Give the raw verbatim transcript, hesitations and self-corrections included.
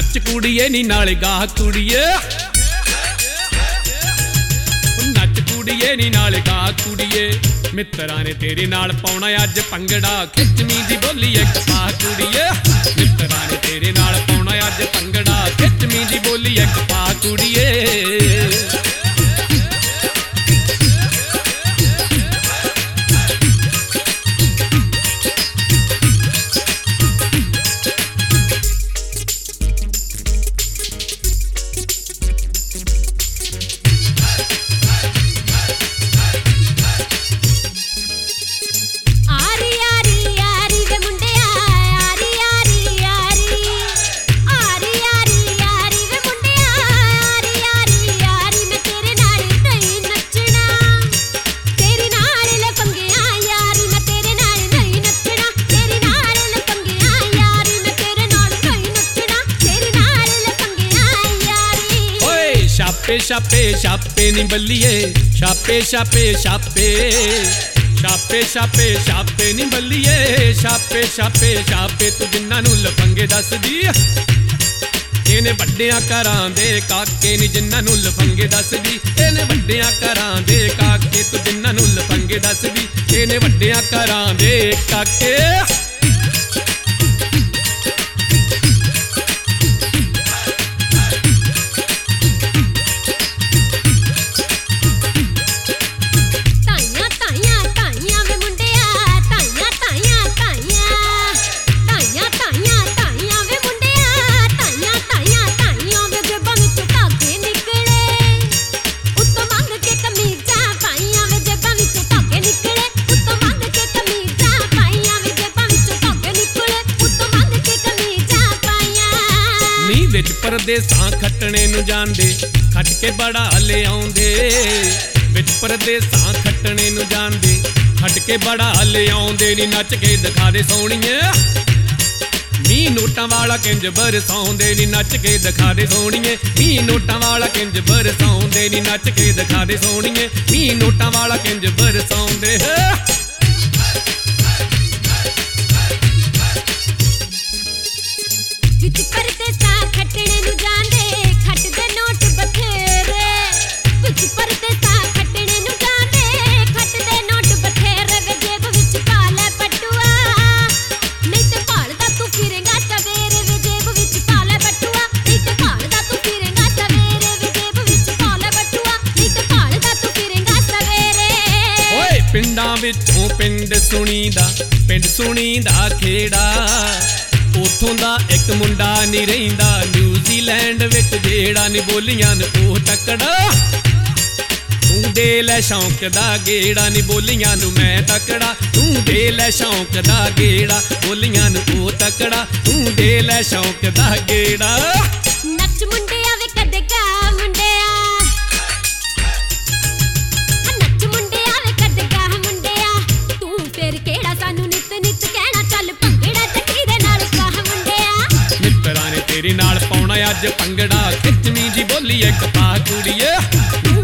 नच कुड़िए नी नाले गा कुड़िए नच कुड़िए नी नाले गा कुड़िए मित्तरां ने तेरे नाल पाउणा अज भंगड़ा खिचमी दी बोली एक पा कुड़िए मित्तरां ने तेरे नाल पाउणा अज भंगड़ा खिचमी दी बोली एक पा कुड़िए छापे छापे नी बल्लिए छापे छापे छापे छापे छापे छापे नी बल्लिए छापे छापे छापे तू जिन्ना नू लफंगे दस दी इन्हें वड्डियां घरां दे काके नी जिन्ना नू लफंगे दस दी इन्हें वड्डियां घरां दे काके तू जिन्ना नू लफंगे दस दी इन्हें वड्डियां घरां दे काके परदेसां खटने नू जांदे खट के बड़ा हले आउंदे विच परदेसां खटने नू जांदे खट के बड़ा हले आउंदे नी नच के दिखा दे सोहणीए नी नोटां वाला किंज बरसाउंदे नी नच के दिखा दे सोहणीए नी नोटां वाला किंज बरसाउंदे नी नच के दिखा दे सोहणीए नी नोटां वाला किंज बरसाउंदे विच परदेसां खटने नू जांदे खट दे नोट बथेरे विच परदेसां खटने नू जांदे खट दे नोट बथेरे वे जेब विच पा लै बटुआ नहीं ते भालदा तू फिरेगा सवेरे वे जेब विच पा लै बटुआ नहीं ते भालदा तू फिरेगा सवेरे वे जेब विच पा लै बटुआ नहीं ते भालदा तू फिरेगा सवेरे ओए पिंडां विचों पिंड सुणीदा पिंड सुणीदा खेड़ा उथों दा एक मुंडा नी रहिंदा न्यूजीलैंड विच जेड़ा नी बोलियां न ओह तकड़ा तू दे लै शौक दा गेड़ा नी बोलियां नू मैं तकड़ा तू दे लै शौक दा गेड़ा बोलियां नू ओह तकड़ा तू दे लै शौक दा गेड़ा नच मुंडिया वे कदे गा मुंडिया नच मुंडिया वे कदे गा मुंडिया तू फिर केड़ा सानू नित नित कहना चल भंगड़ा जट्टी दे नाल तेरे नाल पाउणा अज भंगड़ा खिचमी जी बोली एक पा कुड़िए